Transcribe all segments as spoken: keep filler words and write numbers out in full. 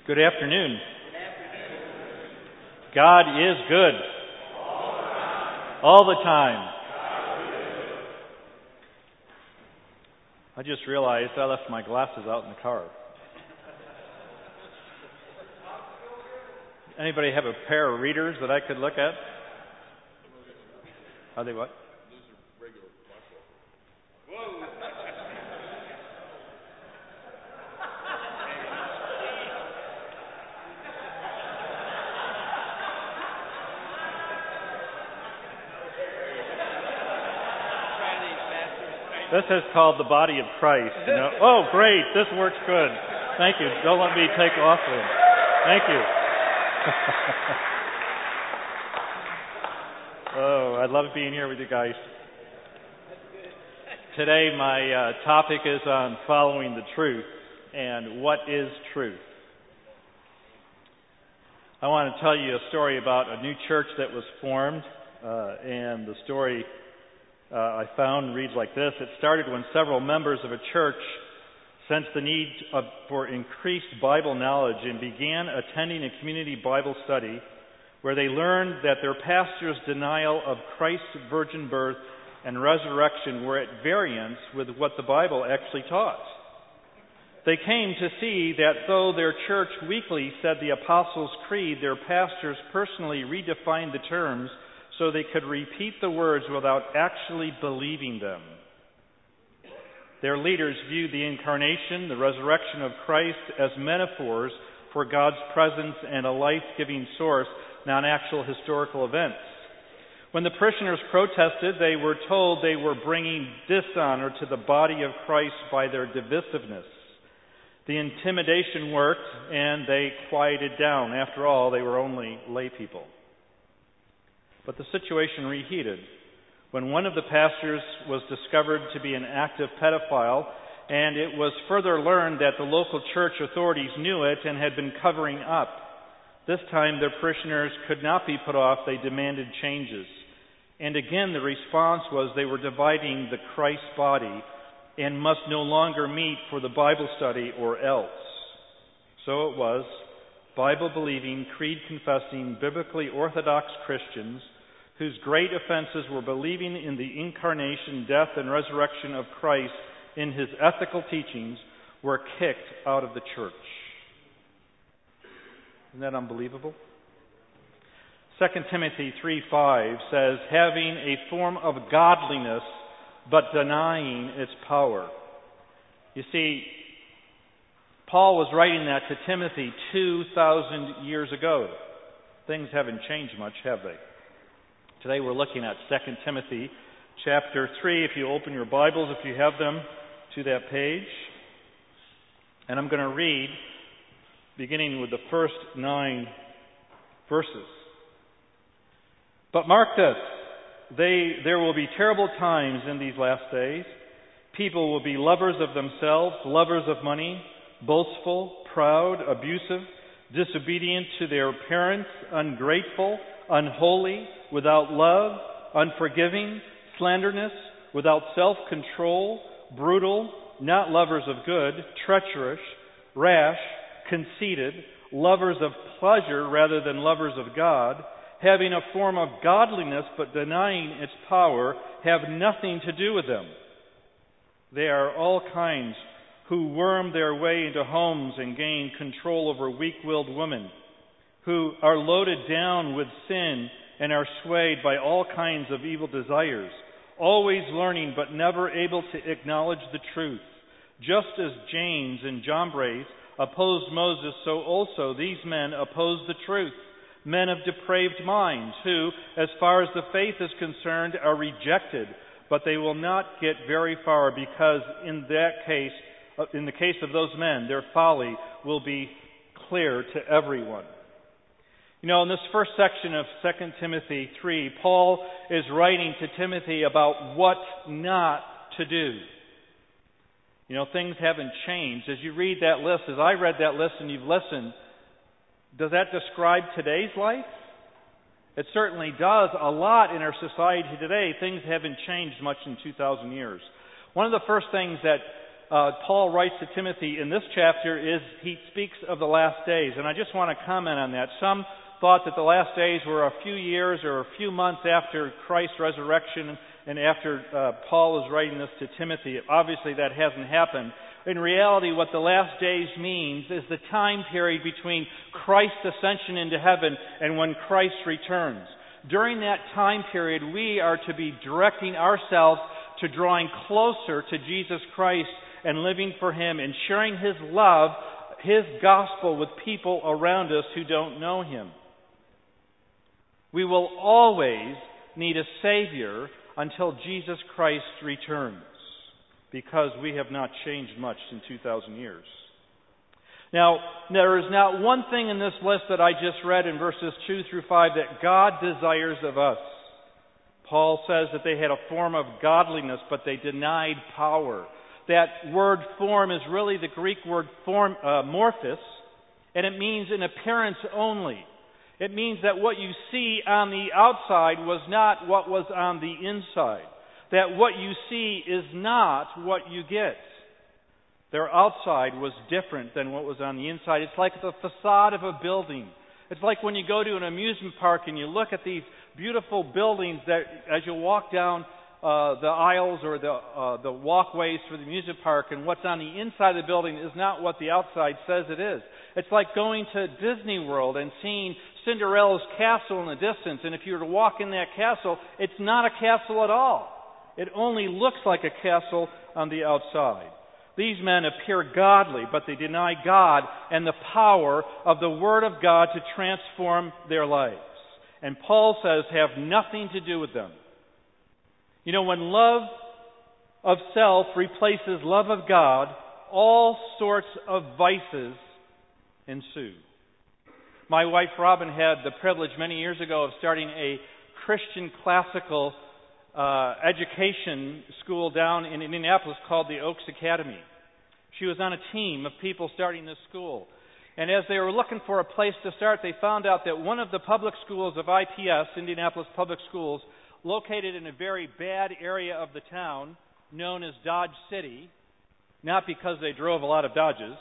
Good afternoon. God is good. All the time. I just realized I left my glasses out in the car. Anybody have a pair of readers that I could look at? Are they what? This is called the body of Christ. You know? Oh, great. This works good. Thank you. Don't let me take off them. Thank you. Oh, I love being here with you guys. Today my uh, topic is on following the truth and what is truth. I want to tell you a story about a new church that was formed, uh, and the story Uh, I found reads like this. It started when several members of a church sensed the need of, for increased Bible knowledge and began attending a community Bible study where they learned that their pastor's denial of Christ's virgin birth and resurrection were at variance with what the Bible actually taught. They came to see that though their church weekly said the Apostles' Creed, their pastors personally redefined the terms so they could repeat the words without actually believing them. Their leaders viewed the incarnation, the resurrection of Christ, as metaphors for God's presence and a life-giving source, not actual historical events. When the parishioners protested, they were told they were bringing dishonor to the body of Christ by their divisiveness. The intimidation worked, and they quieted down. After all, they were only lay people. But the situation reheated when one of the pastors was discovered to be an active pedophile, and it was further learned that the local church authorities knew it and had been covering up. This time their parishioners could not be put off. They demanded changes. And again the response was they were dividing the Christ body and must no longer meet for the Bible study or else. So it was. Bible-believing, creed-confessing, biblically orthodox Christians whose great offenses were believing in the incarnation, death, and resurrection of Christ in his ethical teachings were kicked out of the church. Isn't that unbelievable? Second Timothy three five says, having a form of godliness but denying its power. You see, Paul was writing that to Timothy two thousand years ago. Things haven't changed much, have they? Today we're looking at Second Timothy chapter three. If you open your Bibles, if you have them, to that page. And I'm going to read, beginning with the first nine verses. But mark this, they, there will be terrible times in these last days. People will be lovers of themselves, lovers of money, boastful, proud, abusive, disobedient to their parents, ungrateful, unholy, without love, unforgiving, slanderous, without self-control, brutal, not lovers of good, treacherous, rash, conceited, lovers of pleasure rather than lovers of God, having a form of godliness but denying its power, have nothing to do with them. They are all kinds who worm their way into homes and gain control over weak-willed women, who are loaded down with sin and are swayed by all kinds of evil desires, always learning but never able to acknowledge the truth. Just as James and Jambres opposed Moses, so also these men oppose the truth. Men of depraved minds who, as far as the faith is concerned, are rejected, but they will not get very far because in that case, in the case of those men, their folly will be clear to everyone. You know, in this first section of Second Timothy three, Paul is writing to Timothy about what not to do. You know, things haven't changed. As you read that list, as I read that list and you've listened, does that describe today's life? It certainly does. A lot in our society today. Things haven't changed much in two thousand years. One of the first things that uh, Paul writes to Timothy in this chapter is he speaks of the last days. And I just want to comment on that. Some thought that the last days were a few years or a few months after Christ's resurrection and after uh, Paul was writing this to Timothy. Obviously that hasn't happened. In reality, what the last days means is the time period between Christ's ascension into heaven and when Christ returns. During that time period, we are to be directing ourselves to drawing closer to Jesus Christ and living for Him and sharing His love, His gospel with people around us who don't know Him. We will always need a Savior until Jesus Christ returns, because we have not changed much in two thousand years. Now, there is not one thing in this list that I just read in verses two through five that God desires of us. Paul says that they had a form of godliness, but they denied power. That word form is really the Greek word form, uh, morphos, and it means an appearance only. It means that what you see on the outside was not what was on the inside. That what you see is not what you get. Their outside was different than what was on the inside. It's like the facade of a building. It's like when you go to an amusement park and you look at these beautiful buildings that as you walk down uh, the aisles or the uh, the walkways for the amusement park, and what's on the inside of the building is not what the outside says it is. It's like going to Disney World and seeing Cinderella's castle in the distance, and if you were to walk in that castle, it's not a castle at all. It only looks like a castle on the outside. These men appear godly, but they deny God and the power of the Word of God to transform their lives. And Paul says, have nothing to do with them. You know, when love of self replaces love of God, all sorts of vices ensue. My wife Robin had the privilege many years ago of starting a Christian classical Uh, education school down in Indianapolis called the Oaks Academy. She was on a team of people starting this school. And as they were looking for a place to start, they found out that one of the public schools of I P S, Indianapolis Public Schools, located in a very bad area of the town known as Dodge City, not because they drove a lot of Dodges.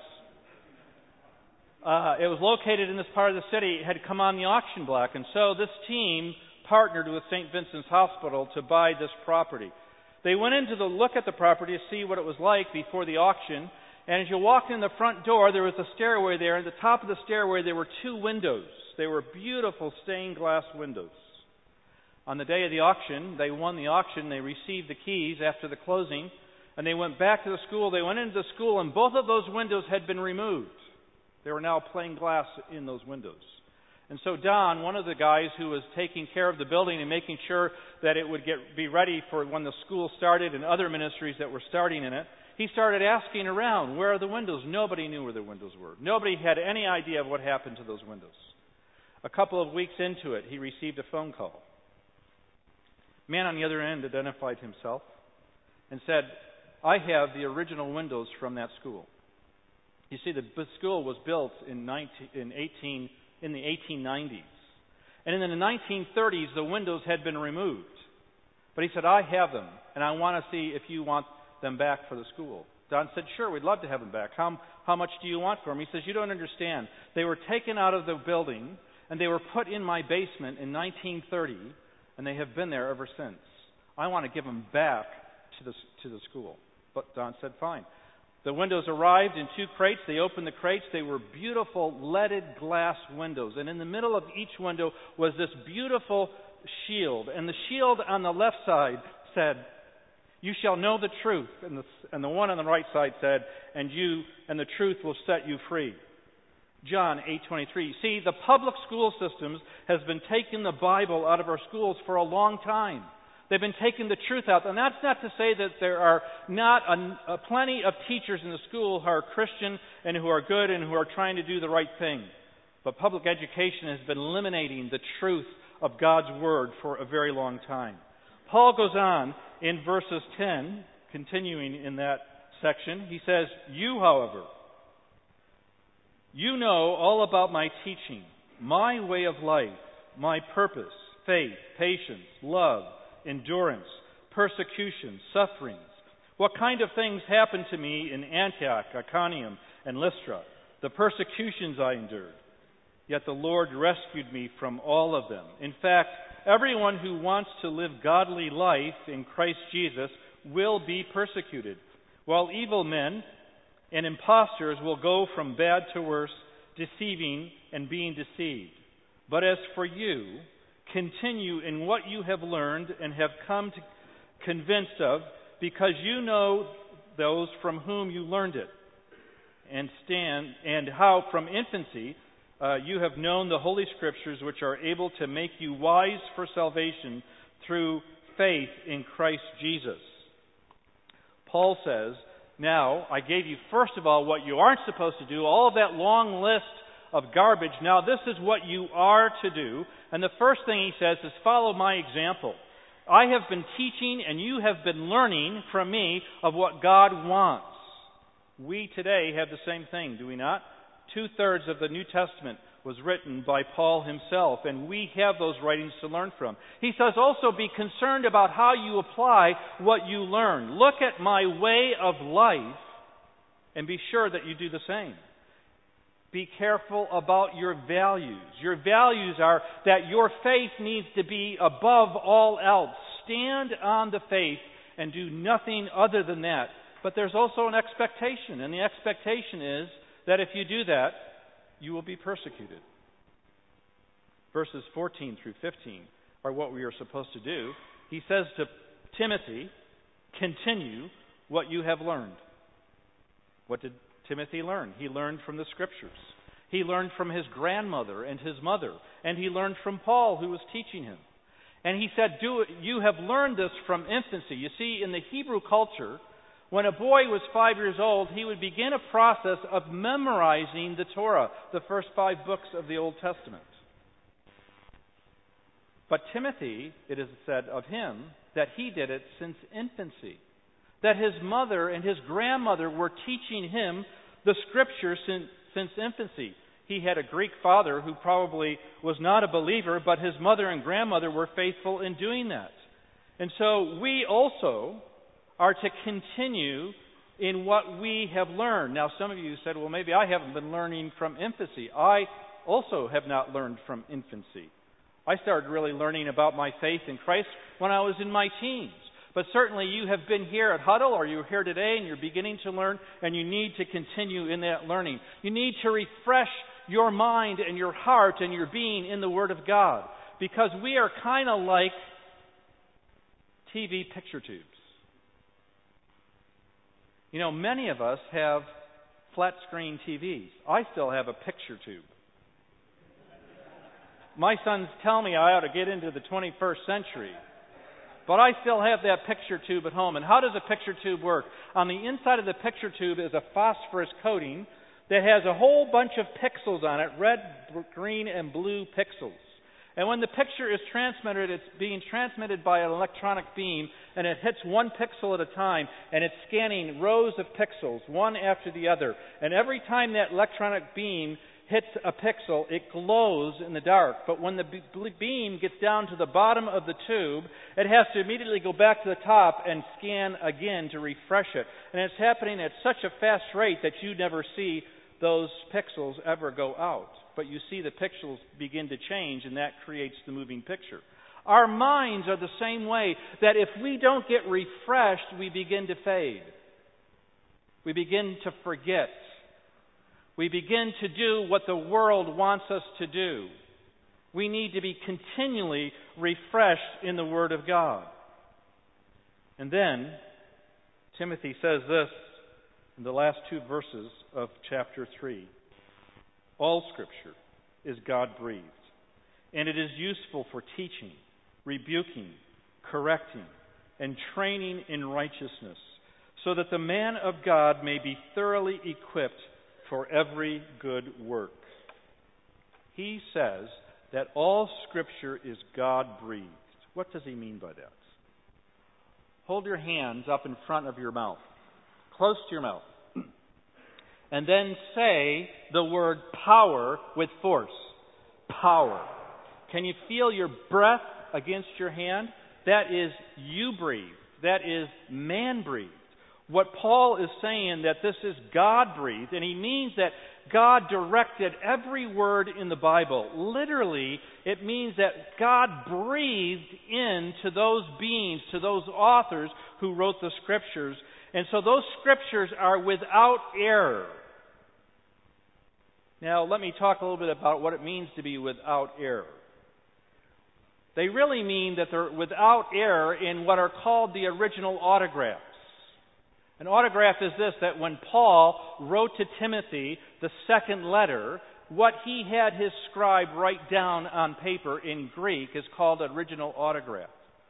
Uh, it was located in this part of the city, it had come on the auction block. And so this team partnered with Saint Vincent's Hospital to buy this property. They went in to the look at the property to see what it was like before the auction, and as you walked in the front door, there was a stairway there. At the top of the stairway, there were two windows. They were beautiful stained glass windows. On the day of the auction, they won the auction. They received the keys after the closing, and they went back to the school. They went into the school, and both of those windows had been removed. There were now plain glass in those windows. And so Don, one of the guys who was taking care of the building and making sure that it would get be ready for when the school started and other ministries that were starting in it, he started asking around, where are the windows? Nobody knew where the windows were. Nobody had any idea of what happened to those windows. A couple of weeks into it, he received a phone call. A man on the other end identified himself and said, I have the original windows from that school. You see, the school was built in nineteen, in eighteen in the eighteen nineties. And in the nineteen thirties, the windows had been removed. But he said, I have them, and I want to see if you want them back for the school. Don said, sure, we'd love to have them back. How, how much do you want for them? He says, you don't understand. They were taken out of the building, and they were put in my basement in nineteen thirty, and they have been there ever since. I want to give them back to the, to the school. But Don said, fine. The windows arrived in two crates. They opened the crates. They were beautiful leaded glass windows. And in the middle of each window was this beautiful shield. And the shield on the left side said, you shall know the truth. And the, and the one on the right side said, and you and the truth will set you free. John eight twenty-three. See, the public school systems has been taking the Bible out of our schools for a long time. They've been taking the truth out. And that's not to say that there are not a, a plenty of teachers in the school who are Christian and who are good and who are trying to do the right thing. But public education has been eliminating the truth of God's Word for a very long time. Paul goes on in verses ten, continuing in that section. He says, you, however, you know all about my teaching, my way of life, my purpose, faith, patience, love, endurance, persecution, sufferings, What kind of things happened to me in Antioch, Iconium, and Lystra, the persecutions I endured? Yet the Lord rescued me from all of them. In fact, everyone who wants to live godly life in Christ Jesus will be persecuted, while evil men and impostors will go from bad to worse, deceiving and being deceived. But as for you, continue in what you have learned and have come to convinced of, because you know those from whom you learned it, and stand and how from infancy uh, you have known the Holy Scriptures, which are able to make you wise for salvation through faith in Christ Jesus. Paul says, now I gave you first of all what you aren't supposed to do, all of that long list of garbage. Now this is what you are to do. And the first thing he says is follow my example. I have been teaching and you have been learning from me of what God wants. We today have the same thing, do we not? Two-thirds of the New Testament was written by Paul himself, and we have those writings to learn from. He says also be concerned about how you apply what you learn. Look at my way of life and be sure that you do the same. Be careful about your values. Your values are that your faith needs to be above all else. Stand on the faith and do nothing other than that. But there's also an expectation, and the expectation is that if you do that, you will be persecuted. Verses fourteen through fifteen are what we are supposed to do. He says to Timothy, continue what you have learned. What did Timothy learned. He learned from the Scriptures. He learned from his grandmother and his mother. And he learned from Paul, who was teaching him. And he said, "Do it. You have learned this from infancy." You see, in the Hebrew culture, when a boy was five years old, he would begin a process of memorizing the Torah, the first five books of the Old Testament. But Timothy, it is said of him, that he did it since infancy. That his mother and his grandmother were teaching him the Scripture since, since infancy. He had a Greek father who probably was not a believer, but his mother and grandmother were faithful in doing that. And so we also are to continue in what we have learned. Now, some of you said, well, maybe I haven't been learning from infancy. I also have not learned from infancy. I started really learning about my faith in Christ when I was in my teens. But certainly you have been here at Huddle, or you're here today and you're beginning to learn, and you need to continue in that learning. You need to refresh your mind and your heart and your being in the Word of God, because we are kind of like T V picture tubes. You know, many of us have flat screen T Vs. I still have a picture tube. My sons tell me I ought to get into the twenty-first century. But I still have that picture tube at home. And how does a picture tube work? On the inside of the picture tube is a phosphorus coating that has a whole bunch of pixels on it, red, green, and blue pixels. And when the picture is transmitted, it's being transmitted by an electronic beam, and it hits one pixel at a time, and it's scanning rows of pixels, one after the other. And every time that electronic beam hits a pixel, it glows in the dark. But when the beam gets down to the bottom of the tube, it has to immediately go back to the top and scan again to refresh it. And it's happening at such a fast rate that you never see those pixels ever go out. But you see the pixels begin to change, and that creates the moving picture. Our minds are the same way, that if we don't get refreshed, we begin to fade. We begin to forget. We begin to do what the world wants us to do. We need to be continually refreshed in the Word of God. And then, Timothy says this in the last two verses of chapter three. All Scripture is God-breathed, and it is useful for teaching, rebuking, correcting, and training in righteousness, so that the man of God may be thoroughly equipped for every good work. He says that all Scripture is God-breathed. What does he mean by that? Hold your hands up in front of your mouth, close to your mouth, and then say the word power with force. Power. Can you feel your breath against your hand? That is you breathed. That is man breathed. What Paul is saying, that this is God-breathed, and he means that God directed every word in the Bible. Literally, it means that God breathed into those beings, to those authors who wrote the Scriptures. And so those Scriptures are without error. Now, let me talk a little bit about what it means to be without error. They really mean that they're without error in what are called the original autographs. An autograph is this, that when Paul wrote to Timothy the second letter, what he had his scribe write down on paper in Greek is called original autograph.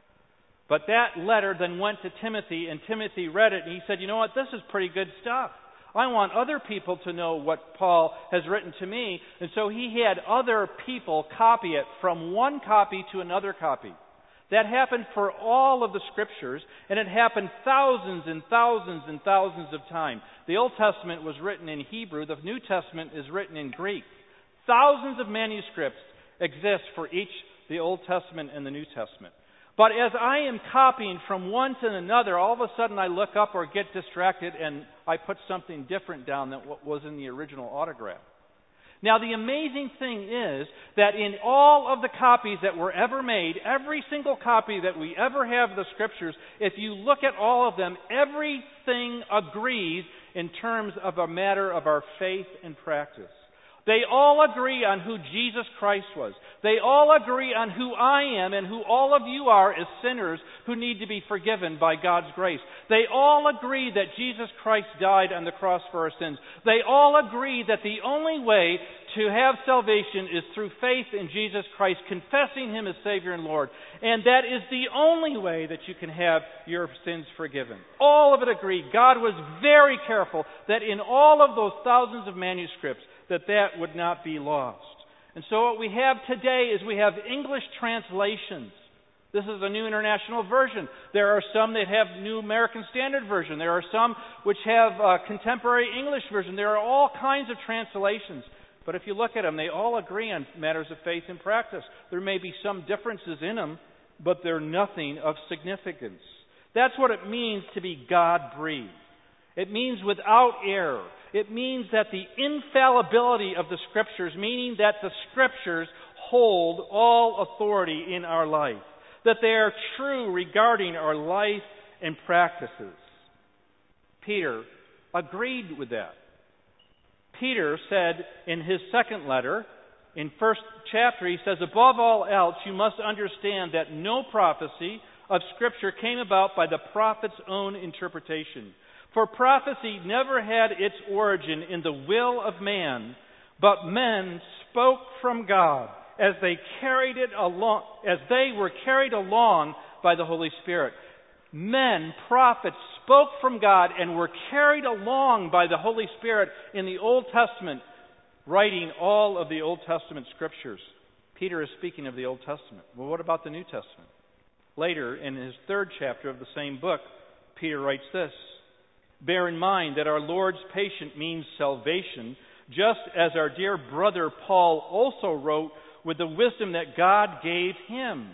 But that letter then went to Timothy, and Timothy read it, and he said, you know what, this is pretty good stuff. I want other people to know what Paul has written to me. And so he had other people copy it from one copy to another copy. That happened for all of the Scriptures, and it happened thousands and thousands and thousands of times. The Old Testament was written in Hebrew. The New Testament is written in Greek. Thousands of manuscripts exist for each, the Old Testament and the New Testament. But as I am copying from one to another, all of a sudden I look up or get distracted and I put something different down than what was in the original autograph. Now, the amazing thing is that in all of the copies that were ever made, every single copy that we ever have of the Scriptures, if you look at all of them, everything agrees in terms of a matter of our faith and practice. They all agree on who Jesus Christ was. They all agree on who I am and who all of you are as sinners who need to be forgiven by God's grace. They all agree that Jesus Christ died on the cross for our sins. They all agree that the only way to have salvation is through faith in Jesus Christ, confessing Him as Savior and Lord. And that is the only way that you can have your sins forgiven. All of it agree. God was very careful that in all of those thousands of manuscripts, that that would not be lost. And so what we have today is we have English translations. This is a New International Version. There are some that have New American Standard Version. There are some which have a Contemporary English Version. There are all kinds of translations. But if you look at them, they all agree on matters of faith and practice. There may be some differences in them, but they're nothing of significance. That's what it means to be God-breathed. It means without error. It means that the infallibility of the Scriptures, meaning that the Scriptures hold all authority in our life, that they are true regarding our life and practices. Peter agreed with that. Peter said in his second letter, in first chapter, he says, above all else, you must understand that no prophecy of Scripture came about by the prophet's own interpretation. For prophecy never had its origin in the will of man, but men spoke from God as they carried it along, as they were carried along by the Holy Spirit. Men, prophets, spoke from God and were carried along by the Holy Spirit in the Old Testament, writing all of the Old Testament Scriptures. Peter is speaking of the Old Testament. Well, what about the New Testament? Later, in his third chapter of the same book, Peter writes this, bear in mind that our Lord's patient means salvation, just as our dear brother Paul also wrote with the wisdom that God gave him.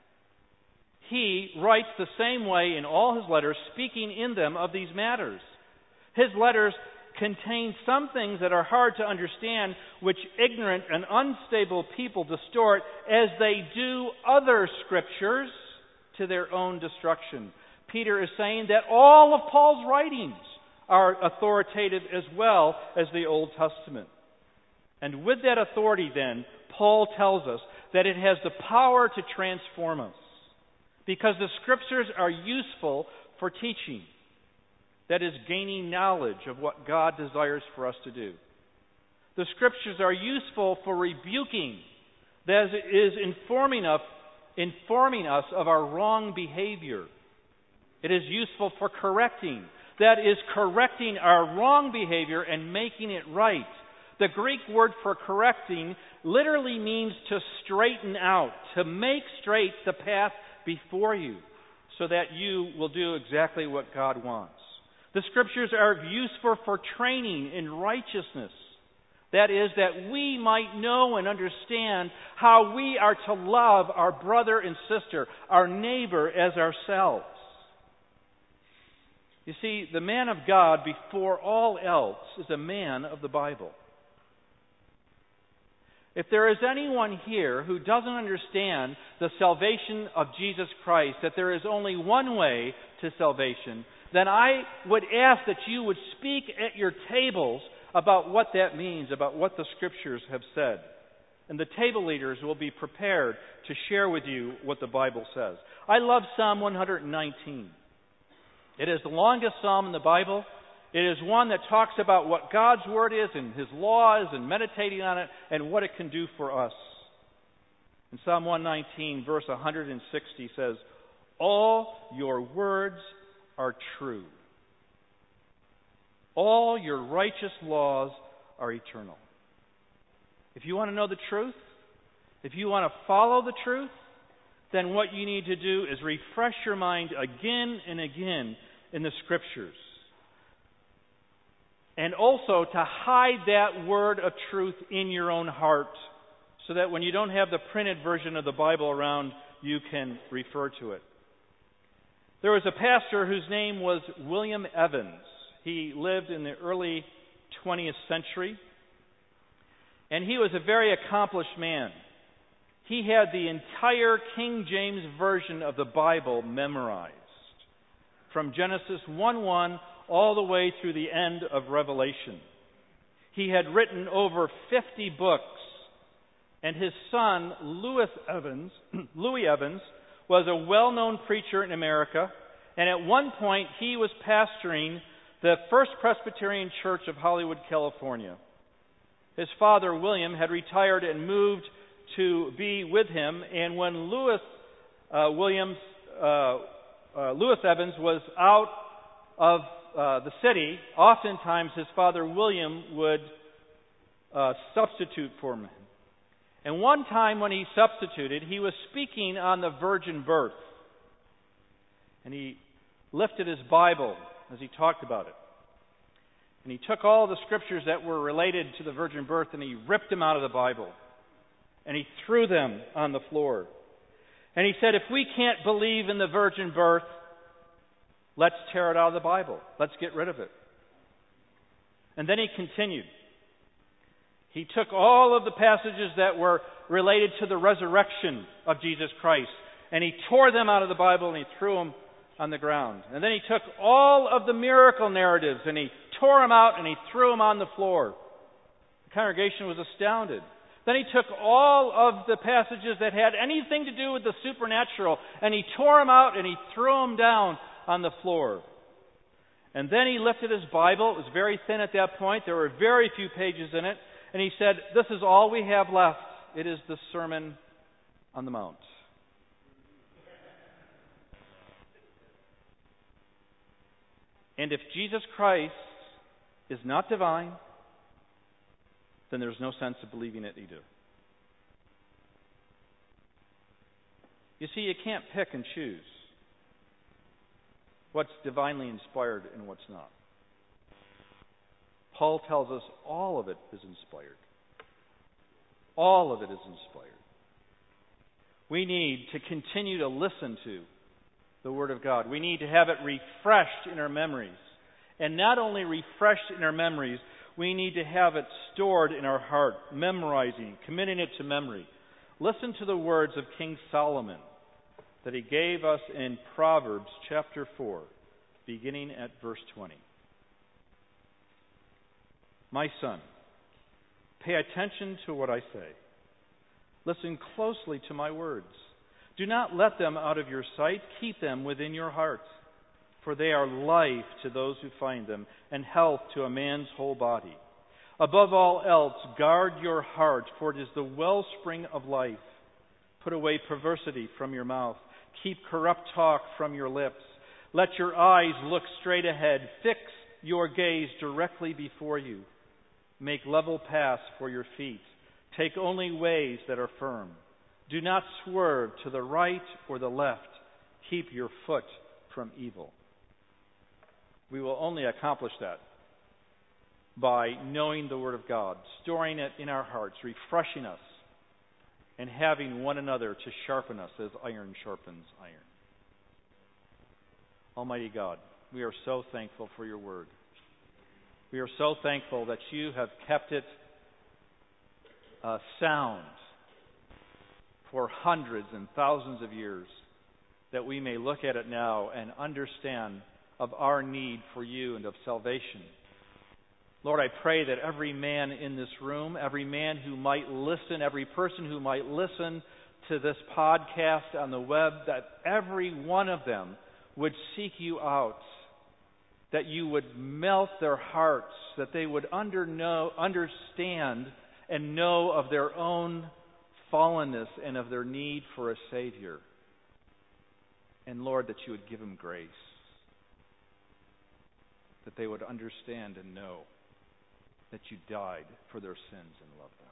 He writes the same way in all his letters, speaking in them of these matters. His letters contain some things that are hard to understand, which ignorant and unstable people distort as they do other Scriptures to their own destruction. Peter is saying that all of Paul's writings are authoritative as well as the Old Testament. And with that authority then, Paul tells us that it has the power to transform us, because the Scriptures are useful for teaching. That is, gaining knowledge of what God desires for us to do. The Scriptures are useful for rebuking. That is, informing us, informing us of our wrong behavior. It is useful for correcting. That is, correcting our wrong behavior and making it right. The Greek word for correcting literally means to straighten out, to make straight the path before you, so that you will do exactly what God wants. The Scriptures are useful for training in righteousness. That is, that we might know and understand how we are to love our brother and sister, our neighbor as ourselves. You see, the man of God, before all else, is a man of the Bible. If there is anyone here who doesn't understand the salvation of Jesus Christ, that there is only one way to salvation, then I would ask that you would speak at your tables about what that means, about what the Scriptures have said. And the table leaders will be prepared to share with you what the Bible says. I love Psalm one nineteen. It is the longest psalm in the Bible. It is one that talks about what God's Word is and His laws and meditating on it and what it can do for us. In Psalm one nineteen, verse one sixty says, "All your words are true. All your righteous laws are eternal." If you want to know the truth, if you want to follow the truth, then what you need to do is refresh your mind again and again in the Scriptures. And also to hide that word of truth in your own heart so that when you don't have the printed version of the Bible around, you can refer to it. There was a pastor whose name was William Evans. He lived in the early twentieth century. And he was a very accomplished man. He had the entire King James Version of the Bible memorized, from Genesis one one all the way through the end of Revelation. He had written over fifty books, and his son, Louis Evans, Louis Evans, was a well-known preacher in America, and at one point he was pastoring the First Presbyterian Church of Hollywood, California. His father, William, had retired and moved to be with him, and when Louis uh, Williams, uh, uh, Louis Evans was out of uh, the city, oftentimes his father, William, would uh, substitute for him. And one time when he substituted, he was speaking on the virgin birth, and he lifted his Bible as he talked about it. And he took all the scriptures that were related to the virgin birth and he ripped them out of the Bible. And he threw them on the floor. And he said, if we can't believe in the virgin birth, let's tear it out of the Bible. Let's get rid of it. And then he continued. He took all of the passages that were related to the resurrection of Jesus Christ, and he tore them out of the Bible and he threw them on the ground. And then he took all of the miracle narratives and he tore them out and he threw them on the floor. The congregation was astounded. Then he took all of the passages that had anything to do with the supernatural and he tore them out and he threw them down on the floor. And then he lifted his Bible. It was very thin at that point. There were very few pages in it. And he said, this is all we have left. It is the Sermon on the Mount. And if Jesus Christ is not divine, then there's no sense of believing it either. You see, you can't pick and choose what's divinely inspired and what's not. Paul tells us all of it is inspired. All of it is inspired. We need to continue to listen to the Word of God. We need to have it refreshed in our memories. And not only refreshed in our memories, we need to have it stored in our heart, memorizing, committing it to memory. Listen to the words of King Solomon that he gave us in Proverbs chapter four, beginning at verse twenty. My son, pay attention to what I say. Listen closely to my words. Do not let them out of your sight. Keep them within your heart. For they are life to those who find them, and health to a man's whole body. Above all else, guard your heart, for it is the wellspring of life. Put away perversity from your mouth. Keep corrupt talk from your lips. Let your eyes look straight ahead. Fix your gaze directly before you. Make level paths for your feet. Take only ways that are firm. Do not swerve to the right or the left. Keep your foot from evil. We will only accomplish that by knowing the Word of God, storing it in our hearts, refreshing us, and having one another to sharpen us as iron sharpens iron. Almighty God, we are so thankful for your word. We are so thankful that you have kept it uh, sound for hundreds and thousands of years, that we may look at it now and understand of our need for you and of salvation. Lord, I pray that every man in this room, every man who might listen, every person who might listen to this podcast on the web, that every one of them would seek you out, that you would melt their hearts, that they would under know, understand and know of their own fallenness and of their need for a Savior. And Lord, that you would give them grace, that they would understand and know that you died for their sins and loved them.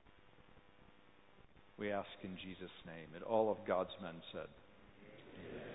We ask in Jesus' name, and all of God's men said, Amen.